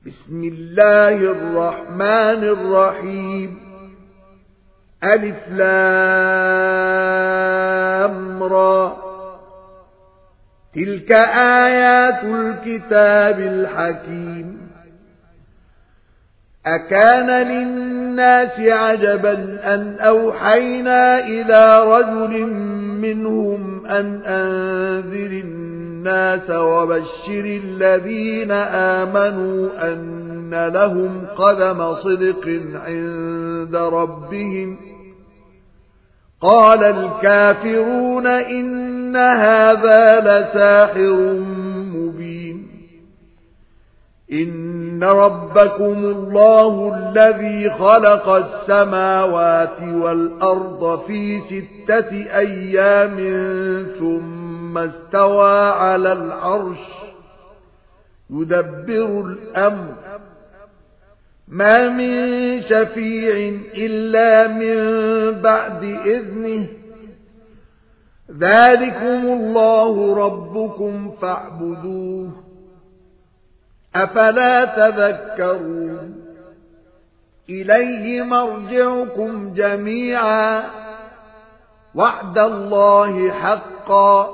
بسم الله الرحمن الرحيم ألف لام را تلك آيات الكتاب الحكيم أكان للناس عجبا أن أوحينا إلى رجل منهم أن أنذر الناس وبشر الذين آمنوا أن لهم قدم صدق عند ربهم قال الكافرون إن هذا لساحر مبين إن ربكم الله الذي خلق السماوات والأرض في 6 أيام ثم استوى على العرش يدبر الأمر ما من شفيع إلا من بعد إذنه ذلكم الله ربكم فاعبدوه أفلا تذكرون إليه مرجعكم جميعا وعد الله حقا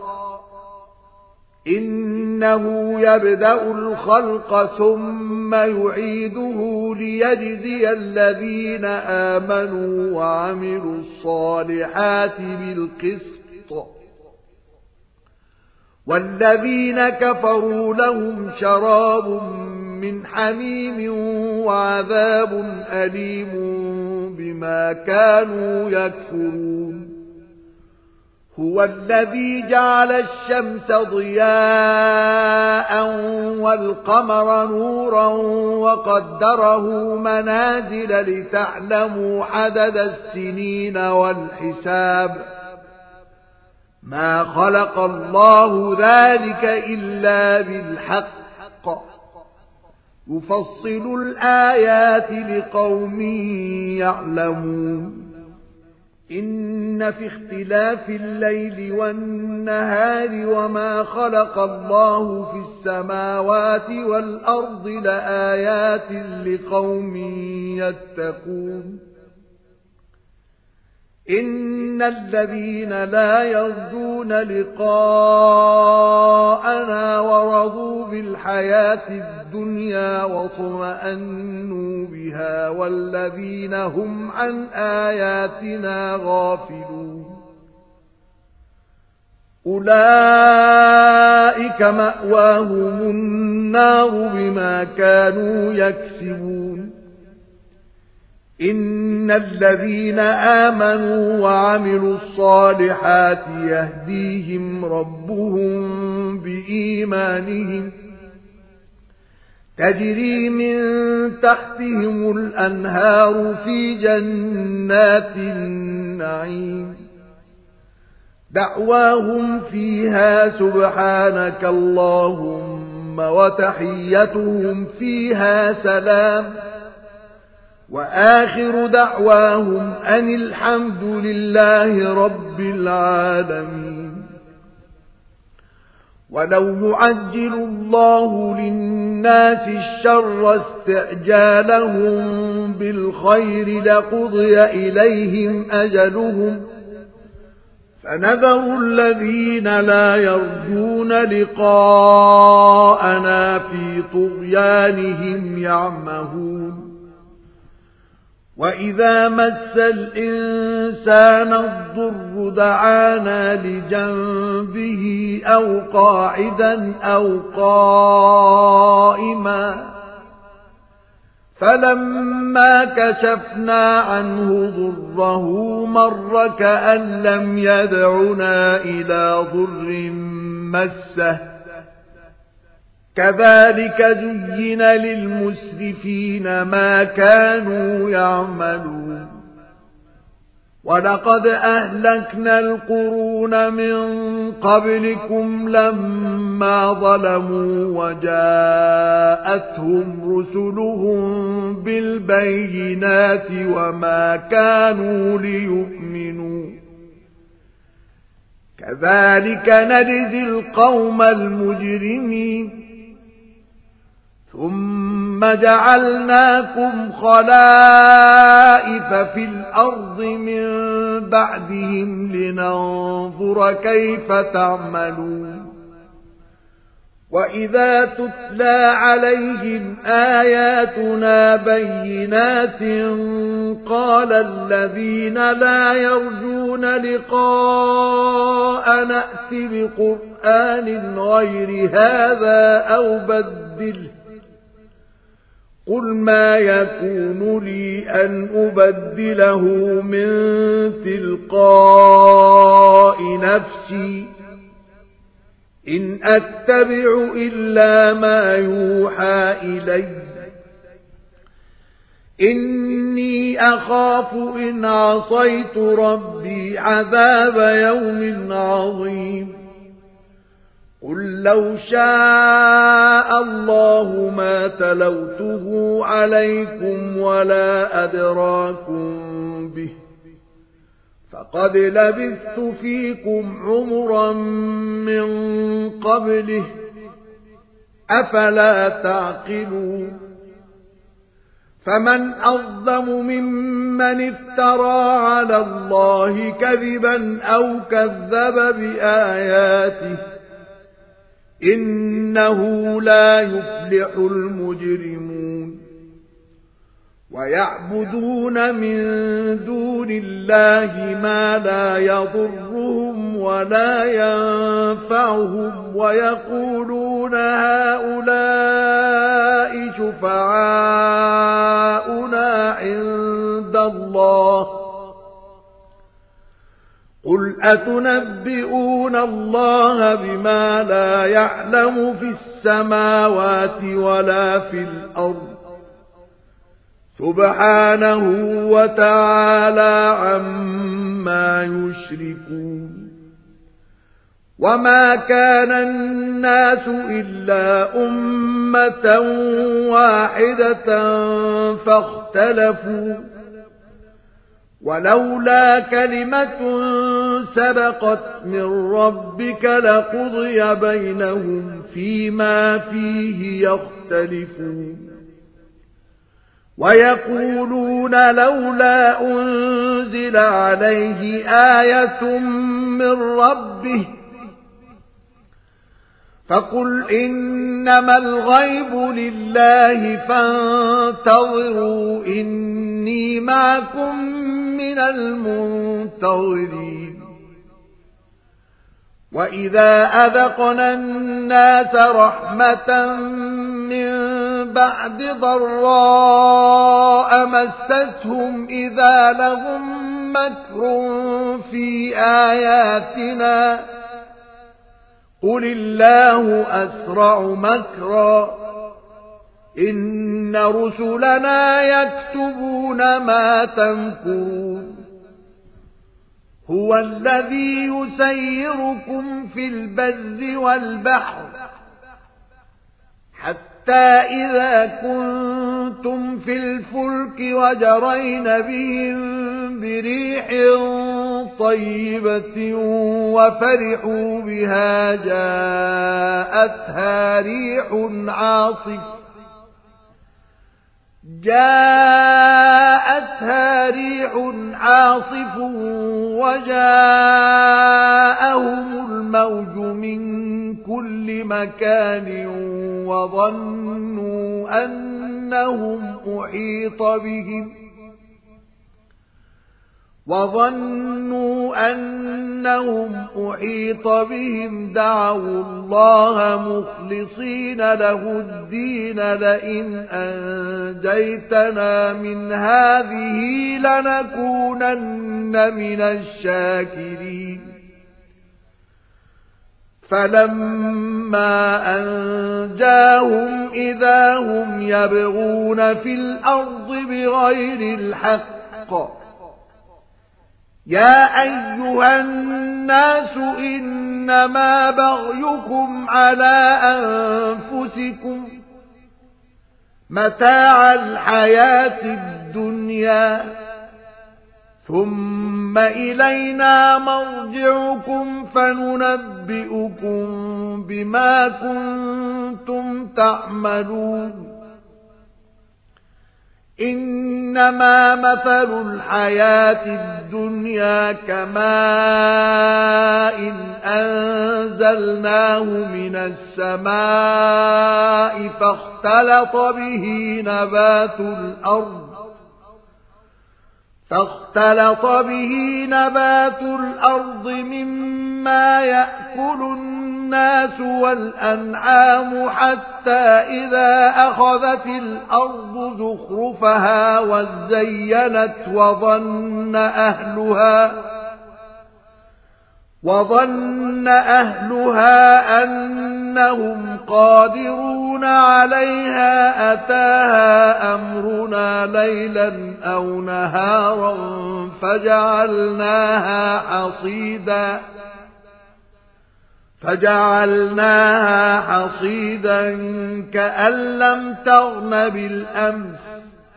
إنه يبدأ الخلق ثم يعيده ليجزي الذين آمنوا وعملوا الصالحات بالقسط والذين كفروا لهم شراب من حميم وعذاب أليم بما كانوا يكفرون هو الذي جعل الشمس ضياء والقمر نورا وقدره منازل لتعلموا عدد السنين والحساب ما خلق الله ذلك إلا بالحق يفصل الآيات لقوم يعلمون إن في اختلاف الليل والنهار وما خلق الله في السماوات والأرض لآيات لقوم يتقون إن الذين لا يرجون لقاءنا ورضوا بالحياة الدنيا واطمأنوا بها والذين هم عن آياتنا غافلون أولئك مأواهم النار بما كانوا يكسبون إن الذين آمنوا وعملوا الصالحات يهديهم ربهم بإيمانهم تجري من تحتهم الأنهار في جنات النعيم دعواهم فيها سبحانك اللهم وتحيتهم فيها سلام وآخر دعواهم أن الحمد لله رب العالمين ولو يعجل الله للناس الشر استعجالهم بالخير لقضي إليهم أجلهم فنذر الذين لا يرجون لقاءنا في طغيانهم يعمهون وإذا مس الإنسان الضر دعانا لجنبه أو قاعدا أو قائما فلما كشفنا عنه ضره مر كأن لم يدعنا إلى ضر مسه كذلك زين للمسرفين ما كانوا يعملون ولقد أهلكنا القرون من قبلكم لما ظلموا وجاءتهم رسلهم بالبينات وما كانوا ليؤمنوا كذلك نجزي القوم المجرمين ثم ثم جعلناكم خلائف في الأرض من بعدهم لننظر كيف تعملون وإذا تتلى عليهم آياتنا بينات قال الذين لا يرجون لقاء نأت بقرآن غير هذا أو بدله قل ما يكون لي أن أبدله من تلقاء نفسي إن أتبع إلا ما يوحى إلي إني أخاف إن عصيت ربي عذاب يوم عظيم قل لو شاء الله ما تلوته عليكم ولا أدراكم به فقد لبثت فيكم عمرا من قبله أفلا تعقلون فمن أظلم ممن افترى على الله كذبا أو كذب بآياته إنه لا يفلح المجرمون ويعبدون من دون الله ما لا يضرهم ولا ينفعهم ويقولون هؤلاء شفعاؤنا عند الله قل أتنبئون الله بما لا يعلم في السماوات ولا في الأرض سبحانه وتعالى عما يشركون وما كان الناس إلا أمة واحدة فاختلفوا ولولا كلمة سبقت من ربك لقضي بينهم فيما فيه يختلفون ويقولون لولا أنزل عليه آية من ربه فقل إنما الغيب لله فانتظروا إني معكم من المنتظرين وإذا أذقنا الناس رحمة من بعد ضراء مستهم إذا لهم مكر في آياتنا قل الله أسرع مكرا إن رسلنا يكتبون ما تمكرون هو الذي يسيركم في البر والبحر حتى إذا كنتم في الفلك وجرين بهم بريح طيبة وفرحوا بها جاءتها ريح عاصف وجاءهم الموج من كل مكان وظنوا أنهم أحيط بهم دعوا الله مخلصين له الدين لئن أنجيتنا من هذه لنكونن من الشاكرين فلما أنجاهم إذا هم يبغون في الأرض بغير الحق يا أيها الناس إنما بغيكم على أنفسكم متاع الحياة الدنيا ثم إلينا مرجعكم فننبئكم بما كنتم تعملون إنما مثل الحياة الدنيا كماء أنزلناه من السماء فاختلط به نبات الأرض مما يأكل الناس والأنعام حتى إذا أخذت الأرض زخرفها وزينت وظن أهلها أنهم قادرون عليها أتاها أمرنا ليلا أو نهارا فجعلناها حصيدا كأن لم تغن بالأمس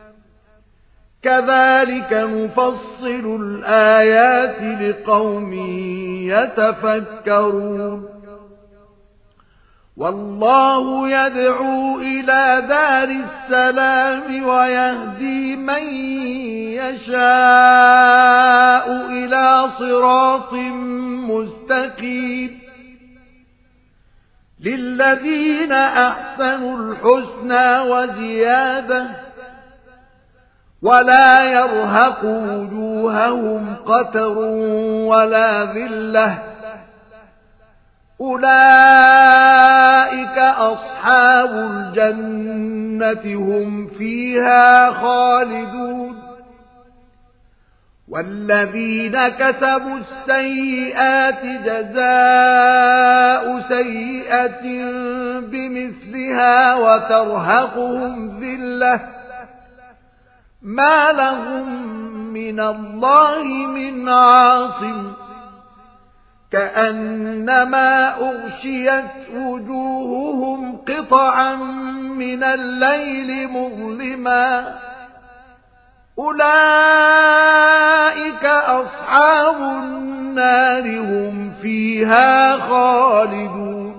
كذلك نفصل الآيات لقوم يتفكرون والله يدعو إلى دار السلام ويهدي من يشاء إلى صراط مستقيم للذين أحسنوا الحسنى وزيادة ولا يرهق وجوههم قتر ولا ذلة أولئك أصحاب الجنة هم فيها خالدون والذين كسبوا السيئات جزاء سيئة بمثلها وترهقهم ذلة ما لهم من الله من عاصم كأنما أغشيت وجوههم قطعا من الليل مظلما أولئك أصحاب النار هم فيها خالدون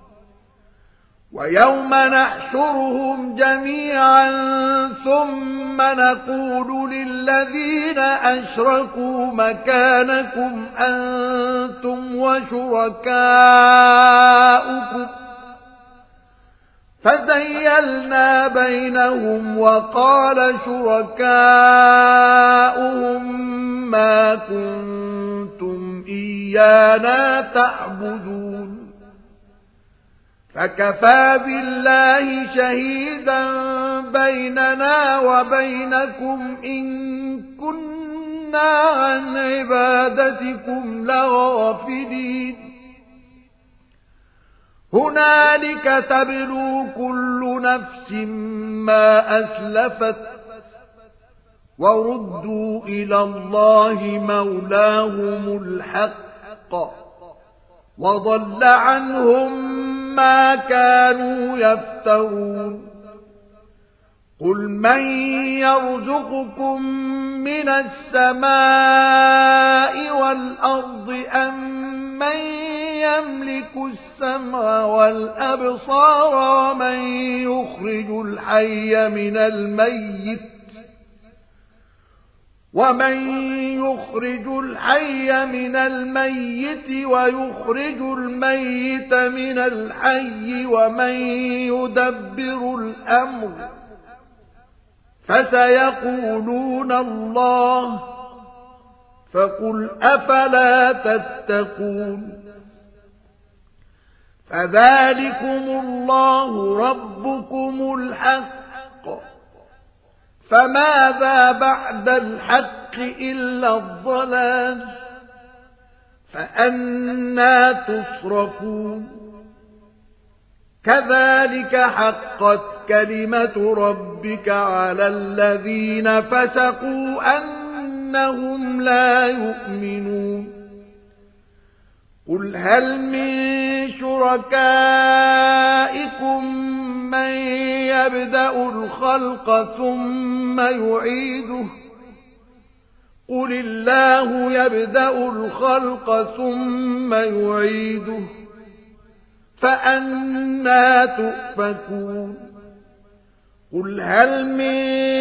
ويوم نحشرهم جميعا ثم نقول للذين أشركوا مكانكم أنتم وشركاؤكم فزيلنا بينهم وقال شركاؤهم ما كنتم إيانا تعبدون فكفى بالله شهيدا بيننا وبينكم إن كنا عن عبادتكم لغافلين هنالك تبلو كل نفس ما أسلفت وردوا إلى الله مولاهم الحق وضل عنهم ما كانوا يفترون قل من يرزقكم من السماء والأرض أم من يملك السمع والأبصار ومن يخرج الحي من الميت ويخرج الميت من الحي ومن يدبر الأمر فسيقولون الله فقل أفلا تتقون فذلكم الله ربكم الحق فماذا بعد الحق إلا الضلال فأنى تصرفون كذلك حقت كلمة ربك على الذين فسقوا أنهم لا يؤمنون قل هل من شركائكم من يبدأ الخلق ثم يعيده قل الله يبدأ الخلق ثم يعيده فأنى تؤفكون قل هل من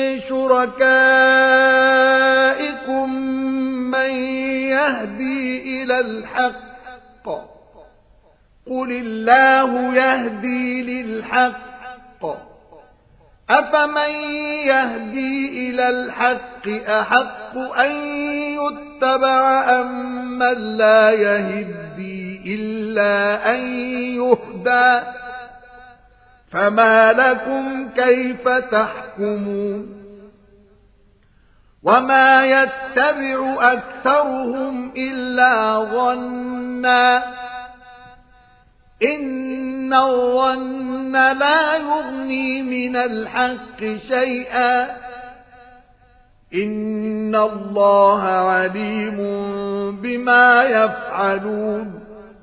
شركائكم من يهدي إلى الحق قل الله يهدي للحق أفمن يهدي إلى الحق أحق أن يتبع أم من لا يهدي إلا أن يهدى فما لكم كيف تحكمون وما يتبع أكثرهم إلا ظنا إن الظن لا يغني من الحق شيئا إن الله عليم بما يفعلون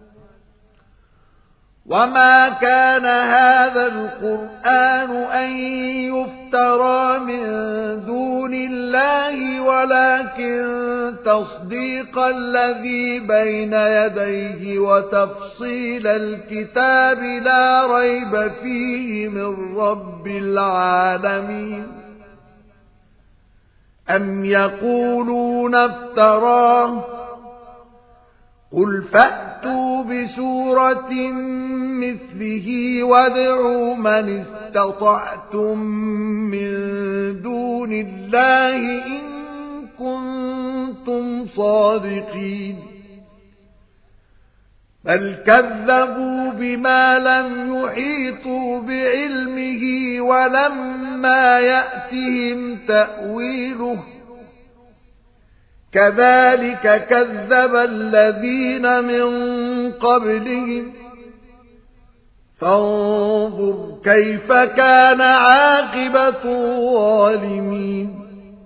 وما كان هذا القرآن أن يفترى من دون الله ولكن تصديق الذي بين يديه وتفصيل الكتاب لا ريب فيه من رب العالمين أم يقولون افتراه قل فأتوا بسورة مثله وادعوا من استطعتم من دون الله إن كنتم صادقين بل كذبوا بما لم يحيطوا بعلمه ولما يأتهم تأويله كذلك كذب الذين من قبلهم فانظر كيف كان عاقبة الظالمين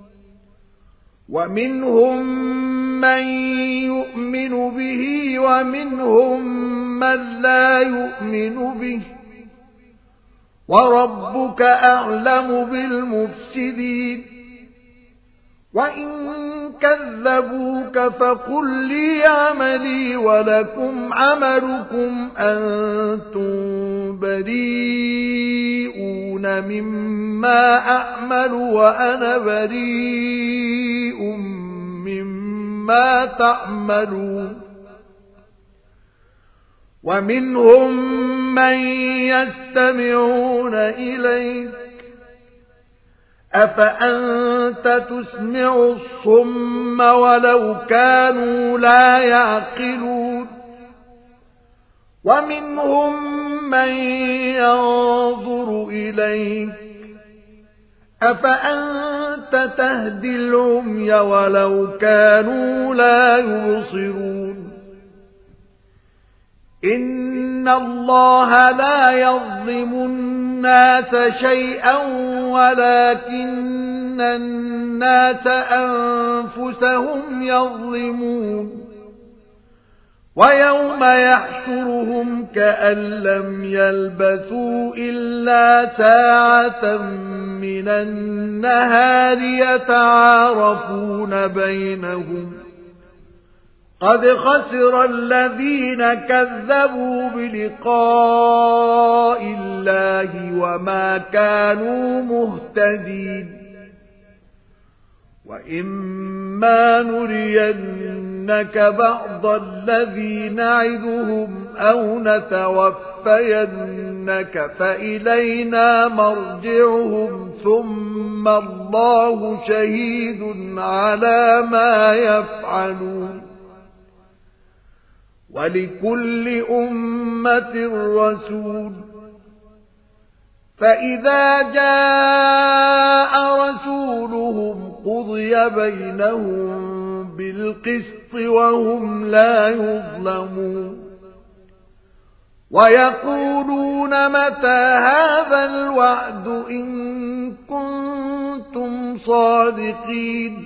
ومنهم من يؤمن به ومنهم من لا يؤمن به وربك أعلم بالمفسدين وإن كذبوك فقل لي عملي ولكم عملكم أنتم بريئون مما أعمل وأنا بريء مما تعملون ومنهم من يستمعون إليك أفأنت تسمع الصم ولو كانوا لا يعقلون ومنهم من ينظر إليك أفأنت تهدي العمي ولو كانوا لا يبصرون إن الله لا يظلم الناس شيئا ولكن الناس أنفسهم يظلمون ويوم يحشرهم كأن لم يلبثوا إلا ساعة من النهار يتعارفون بينهم قد خسر الذين كذبوا بلقاء الله وما كانوا مهتدين وإما نرينك بعض الذي نعدهم أو نتوفينك فإلينا مرجعهم ثم الله شهيد على ما يفعلون ولكل أمة رسول فإذا جاء رسولهم قضي بينهم بالقسط وهم لا يظلمون ويقولون متى هذا الوعد إن كنتم صادقين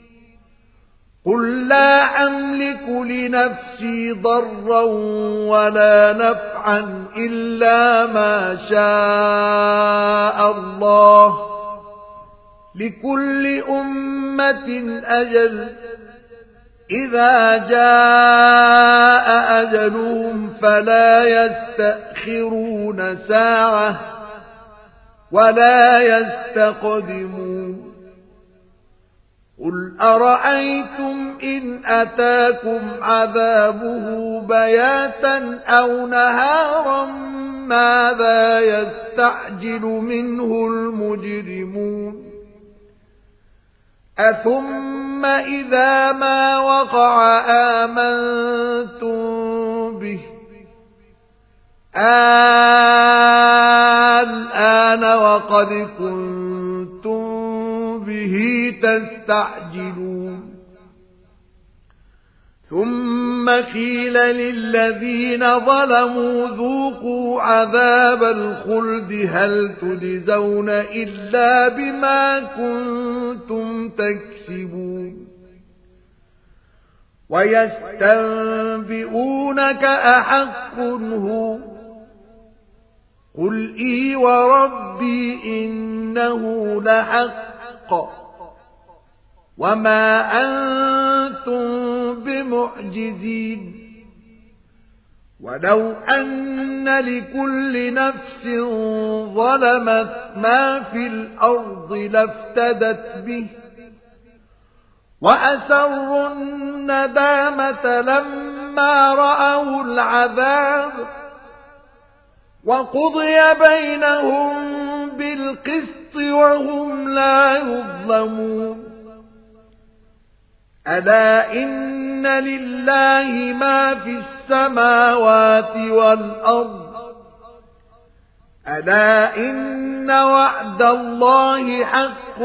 قل لا أملك لنفسي ضرا ولا نفعا إلا ما شاء الله لكل أمة أجل إذا جاء أجلهم فلا يستأخرون ساعة ولا يستقدمون قل أرأيتم إن أتاكم عذابه بياتا أو نهارا ماذا يستعجل منه المجرمون أثم إذا ما وقع آمنتم به الآن وقد كنتم به تستعجلون ثم قيل للذين ظلموا ذوقوا عذاب الخلد هل تجزون إلا بما كنتم تكسبون ويستنبئونك أحق هو قل إي وربي إنه لحق وما أنتم بمعجزين ولو أن لكل نفس ظلمت ما في الأرض لافتدت به وأسروا الندامة لما رأوا العذاب وقضي بينهم بالقسط وهم لا يظلمون ألا إن لله ما في السماوات والأرض ألا إن وعد الله حق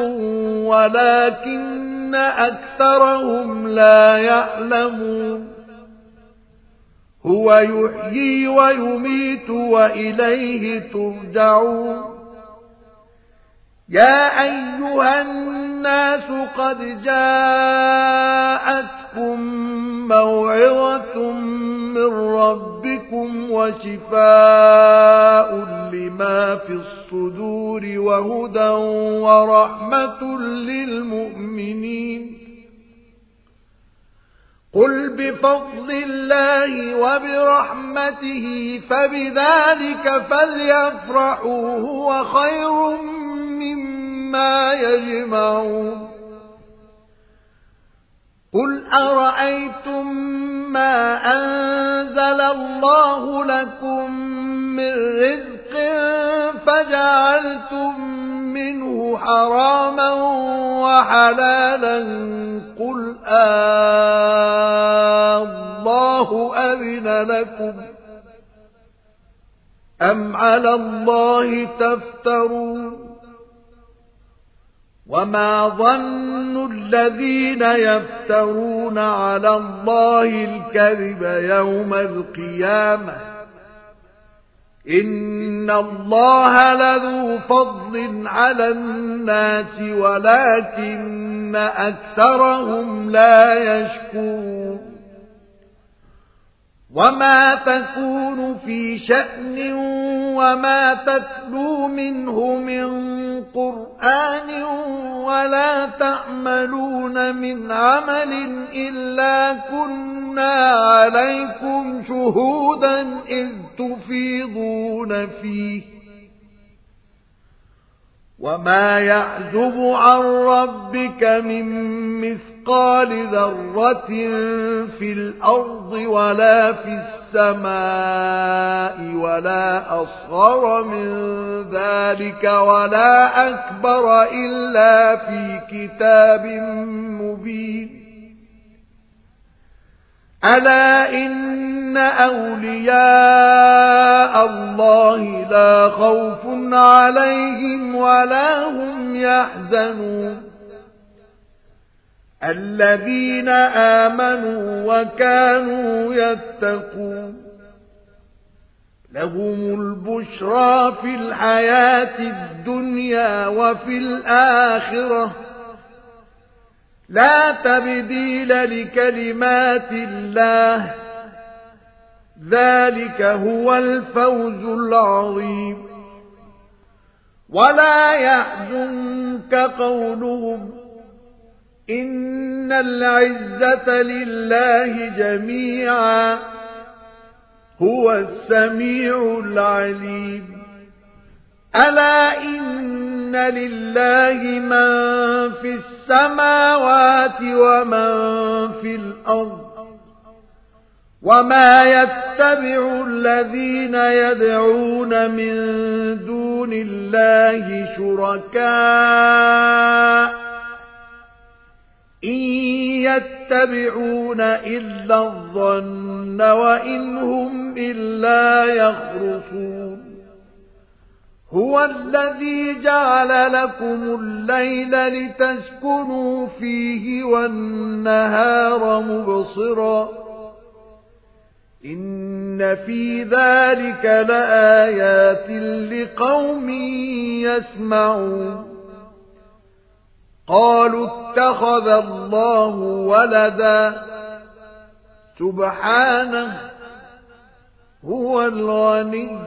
ولكن أكثرهم لا يعلمون هو يحيي ويميت وإليه ترجعون يا أيها الناس قد جاءتكم موعظة من ربكم وشفاء لما في الصدور وهدى ورحمة للمؤمنين قل بفضل الله وبرحمته فبذلك فليفرحوا هو خير مما يجمعون قل أرأيتم ما أنزل الله لكم من رزق فجعلتم منه حراما وحلالا قل الله أذن لكم أم على الله تفترون وما ظن الذين يفترون على الله الكذب يوم القيامة إن الله لذو فضل على الناس ولكن أكثرهم لا يشكرون وما تكون في شأن وما تتلو منه من قرآن ولا تعملون من عمل إلا كنا عليكم شهودا إذ تفيضون فيه وما يعزب عن ربك من مثقال ذرة في الأرض ولا في السماء ولا أصغر من ذلك ولا أكبر إلا في كتاب مبين ألا إن أولياء الله لا خوف عليهم ولا هم يحزنون الذين آمنوا وكانوا يتقون لهم البشرى في الحياة الدنيا وفي الآخرة لا تبديل لكلمات الله ذلك هو الفوز العظيم ولا يحزنك قولهم إن العزة لله جميعا هو السميع العليم ألا إن لله من في السماوات ومن في الأرض وما يتبع الذين يدعون من دون الله شركاء إن يتبعون إلا الظن وإن هم إلا يخرصون هو الذي جعل لكم الليل لتسكنوا فيه والنهار مبصرا إن في ذلك لآيات لقوم يسمعون قالوا اتخذ الله ولدا سبحانه هو الغني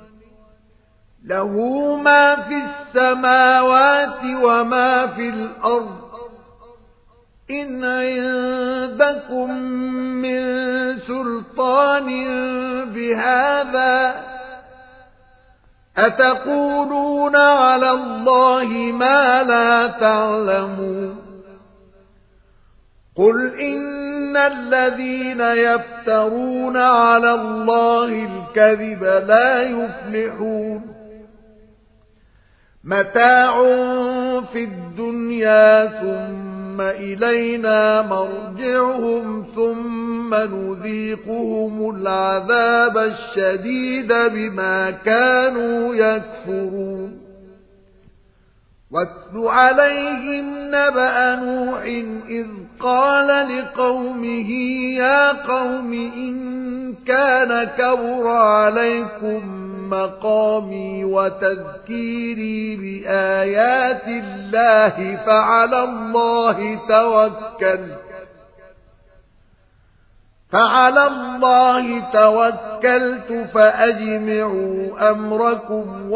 له ما في السماوات وما في الأرض إن عندكم من سلطان بهذا أتقولون على الله ما لا تعلمون قل إن الذين يفترون على الله الكذب لا يفلحون متاع في الدنيا ثم إلينا مرجعهم ثم نذيقهم العذاب الشديد بما كانوا يكفرون واتل عليهم نبأ نوح إذ قال لقومه يا قوم إن كان كبر عليكم مقامي وتذكيري بآيات الله فعلى الله توكلت فأجمعوا أمركم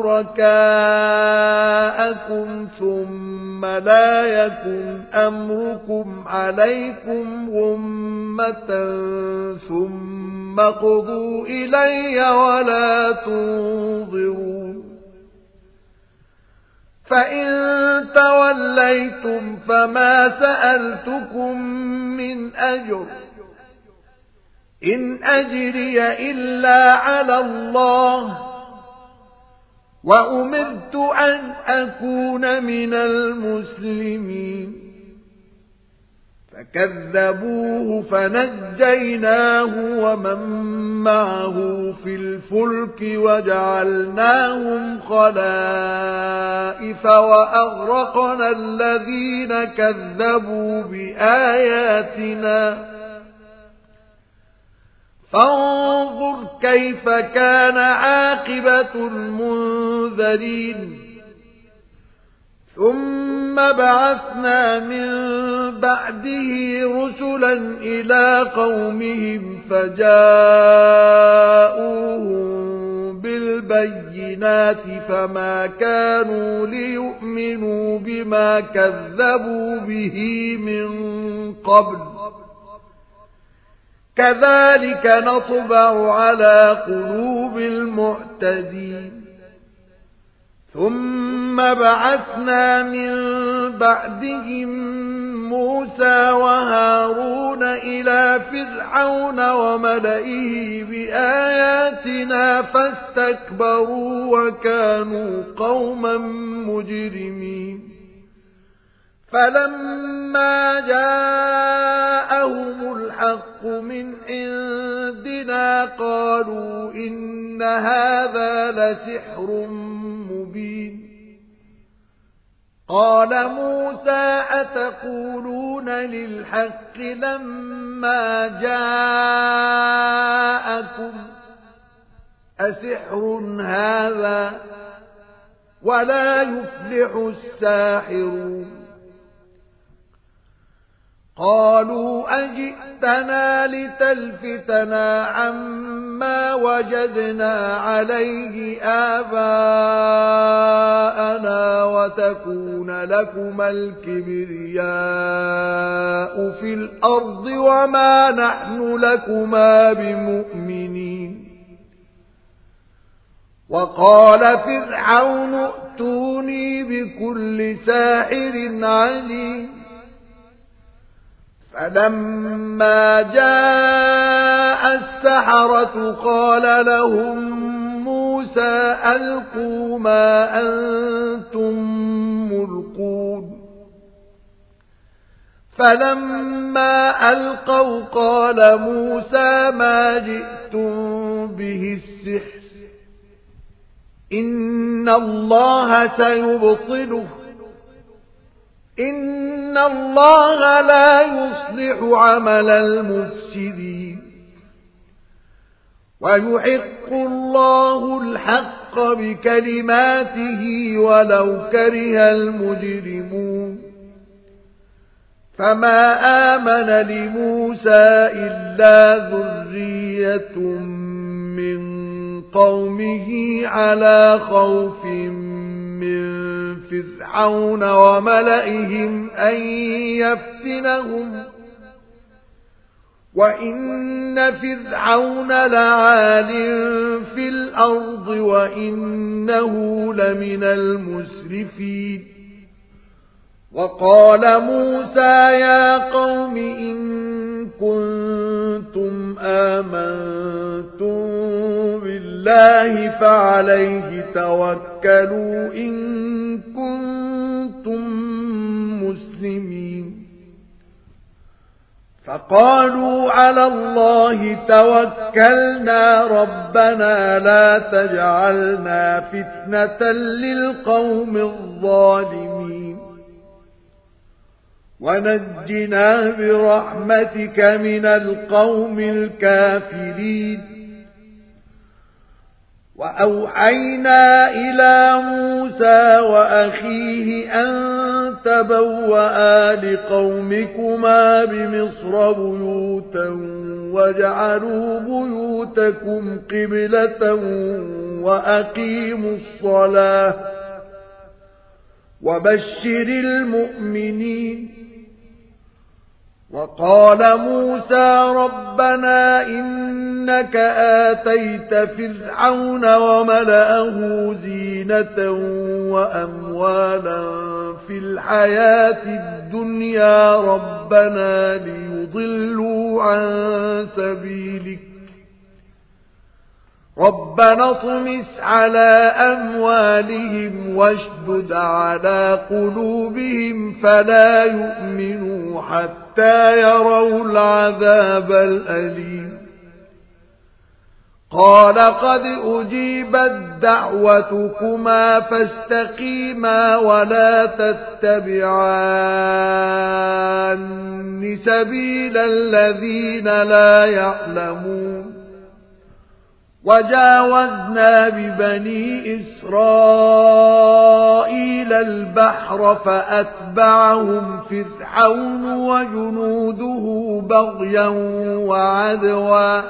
وشركاءكم ثم لا يكن أمركم عليكم غمة ثم قضوا إلي ولا تنظرون فإن توليتم فما سألتكم من أجر إن أجري إلا على الله وأمرت أن أكون من المسلمين فكذبوه فنجيناه ومن معه في الفلك وجعلناهم خلائف وأغرقنا الذين كذبوا بآياتنا فانظر كيف كان عاقبة المنذرين ثم بعثنا من بعده رسلا إلى قومهم فجاءوهم بالبينات فما كانوا ليؤمنوا بما كذبوا به من قبل كذلك نطبع على قلوب المعتدين ثم بعثنا من بعدهم موسى وهارون إلى فرعون وملئه بآياتنا فاستكبروا وكانوا قوما مجرمين فلما جاءهم الحق من عندنا قالوا إن هذا لسحر مبين قال موسى أتقولون للحق لما جاءكم أسحر هذا ولا يفلح الساحرون قالوا أجئتنا لتلفتنا عما وجدنا عليه آباءنا وتكون لكما الكبرياء في الأرض وما نحن لكما بمؤمنين وقال فرعون ائتوني بكل ساحر عليم فلما جاء السحرة قال لهم موسى ألقوا ما أنتم ملقون فلما ألقوا قال موسى ما جئتم به السحر إن الله سيبطله إن الله لا يصلح عمل المفسدين ويحق الله الحق بكلماته ولو كره المجرمون فما آمن لموسى إلا ذرية من قومه على خوف من فرعون وملئهم أن يفتنهم وإن فرعون لعال في الأرض وإنه لمن المسرفين وقال موسى يا قوم إن كنتم آمنتم بالله فعليه توكلوا إن كنتم مسلمين فقالوا على الله توكلنا ربنا لا تجعلنا فتنة للقوم الظالمين ونجنا برحمتك من القوم الكافرين وأوحينا إلى موسى وأخيه أن تبوأ لقومكما بمصر بيوتا واجعلوا بيوتكم قبلة وأقيموا الصلاة وبشر المؤمنين وقال موسى ربنا إنك آتيت فرعون وملأه زينة وأموالا في الحياة الدنيا ربنا ليضلوا عن سبيلك ربنا اطمس على أموالهم واشدد على قلوبهم فلا يؤمنوا حتى يروا العذاب الأليم قال قد أجيبت دعوتكما فاستقيما ولا تتبعان سبيل الذين لا يعلمون وجاوزنا ببني إسرائيل البحر فأتبعهم فرعون وجنوده بغيا وعدوا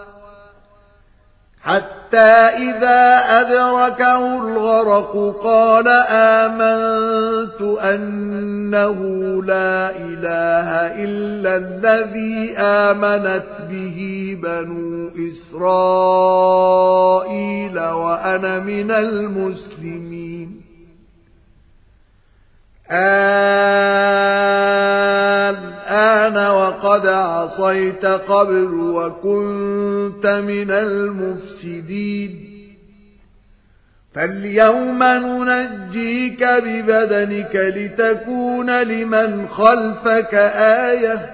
حتى إذا أدركه الغرق قال آمنت أنه لا إله إلا الذي آمنت به بنو إسرائيل وأنا من المسلمين الآن وقد عصيت قبل وكنت من المفسدين فاليوم ننجيك ببدنك لتكون لمن خلفك آية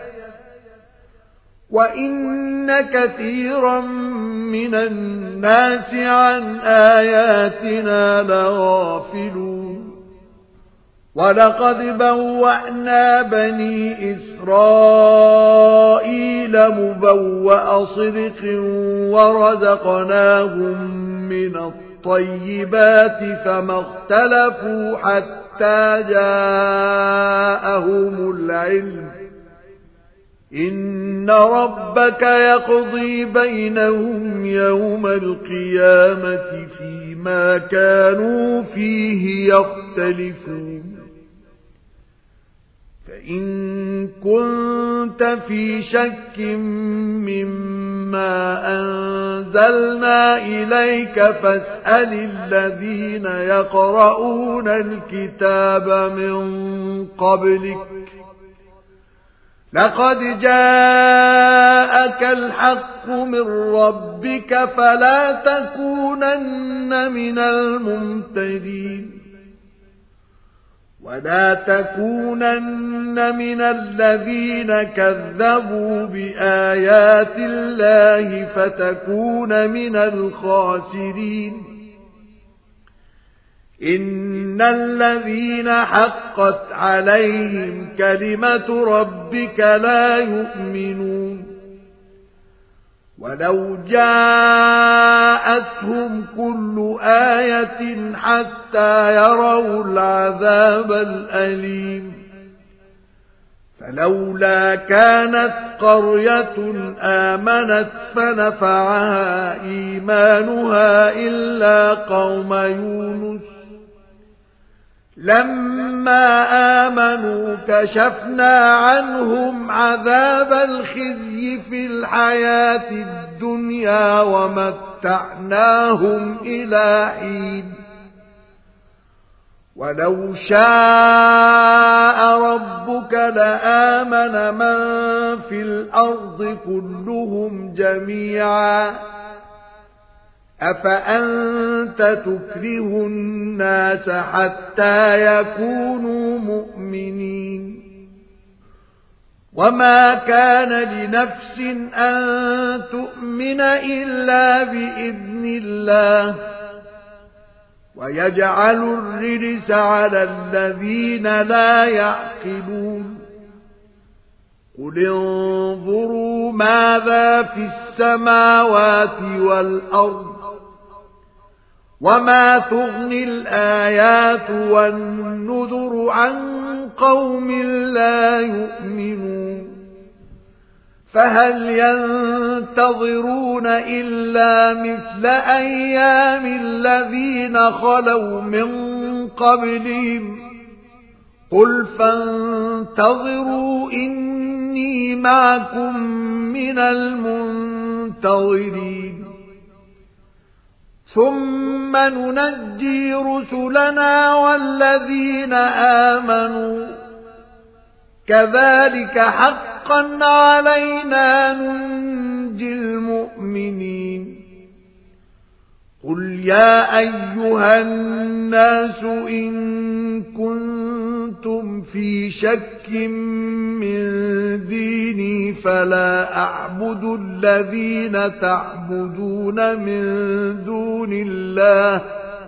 وإن كثيرا من الناس عن آياتنا لغافلون ولقد بوأنا بني إسرائيل مبوأ صدق ورزقناهم من الطيبات فما اختلفوا حتى جاءهم العلم إن ربك يقضي بينهم يوم القيامة فيما كانوا فيه يختلفون فإن كنت في شك مما أنزلنا إليك فاسأل الذين يقرؤون الكتاب من قبلك لقد جاءك الحق من ربك فلا تكونن من الممترين ولا تكونن من الذين كذبوا بآيات الله فتكون من الخاسرين إن الذين حقت عليهم كلمة ربك لا يؤمنون ولو جاءتهم كل آية حتى يروا العذاب الأليم فلولا كانت قرية آمنت فنفعها إيمانها إلا قوم يونس لما آمنوا كشفنا عنهم عذاب الخزي في الحياة الدنيا ومتعناهم إلى حين ولو شاء ربك لآمن من في الأرض كلهم جميعا أفأنت تكره الناس حتى يكونوا مؤمنين وما كان لنفس أن تؤمن إلا بإذن الله ويجعل الرجس على الذين لا يعقلون قل انظروا ماذا في السماوات والأرض وما تغني الآيات والنذر عن قوم لا يؤمنون فهل ينتظرون إلا مثل أيام الذين خلوا من قبلهم قل فانتظروا إني معكم من المنتظرين ثم ننجي رسلنا والذين آمنوا كذلك حقا علينا ننجي المؤمنين قل يا أيها الناس إن كنتم في شك من ديني فلا أعبد الذين تعبدون من دون الله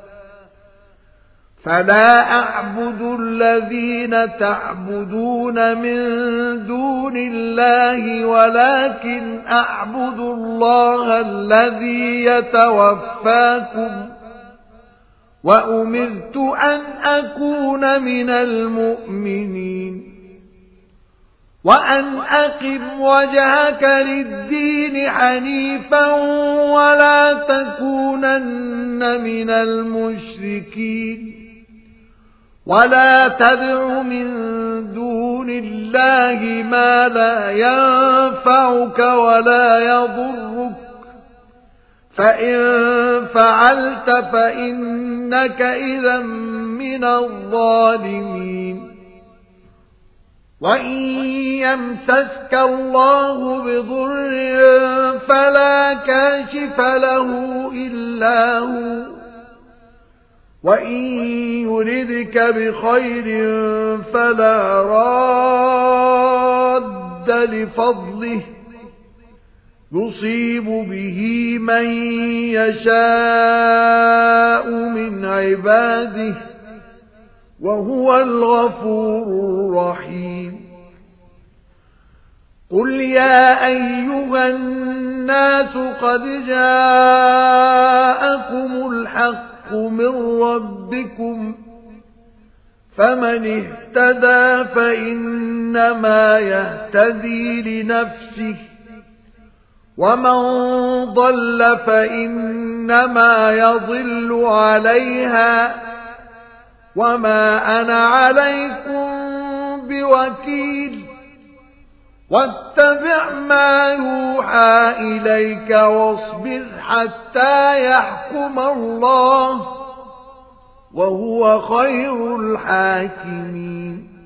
ولكن أعبد الله الذي يتوفاكم وأمرت أن أكون من المؤمنين وأن أقم وجهك للدين حنيفا ولا تكونن من المشركين ولا تدع من دون الله ما لا ينفعك ولا يضرك فإن فعلت فإنك إذا من الظالمين وإن يمسسك الله بضر فلا كاشف له إلا هو وإن يردك بخير فلا راد لفضله يصيب به من يشاء من عباده وهو الغفور الرحيم قل يا أيها الناس قد جاءكم الحق من ربكم فمن اهتدى فإنما يهتدي لنفسه ومن ضل فإنما يضل عليها وما أنا عليكم بوكيل واتبع ما يوحى إليك واصبر حتى يحكم الله وهو خير الحاكمين